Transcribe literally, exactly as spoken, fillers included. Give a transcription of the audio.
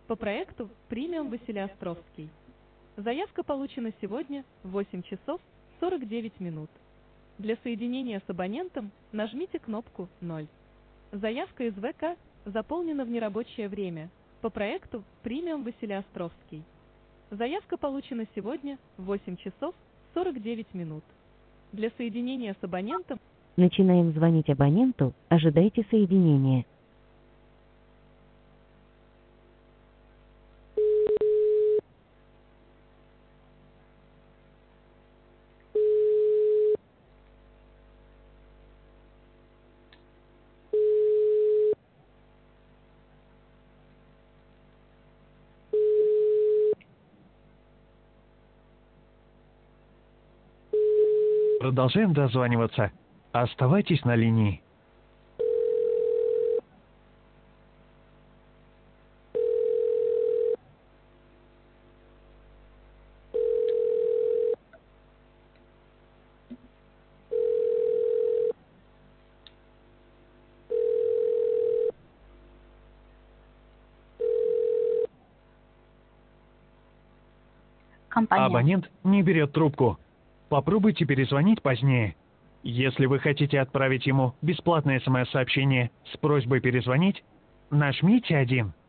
по проекту «Премиум Василиостровский». Заявка получена сегодня в восемь часов сорок девять минут. Для соединения с абонентом нажмите кнопку ноль. Заявка из ВК заполнена в нерабочее время по проекту «Премиум Василиостровский». Заявка получена сегодня в восемь часов сорок девять минут. Для соединения с абонентом Начинаем звонить абоненту, ожидайте соединения. Продолжаем дозваниваться. Оставайтесь на линии. Компания. Абонент не берет трубку. Попробуйте перезвонить позднее. Если вы хотите отправить ему бесплатное смс-сообщение с просьбой перезвонить, нажмите один.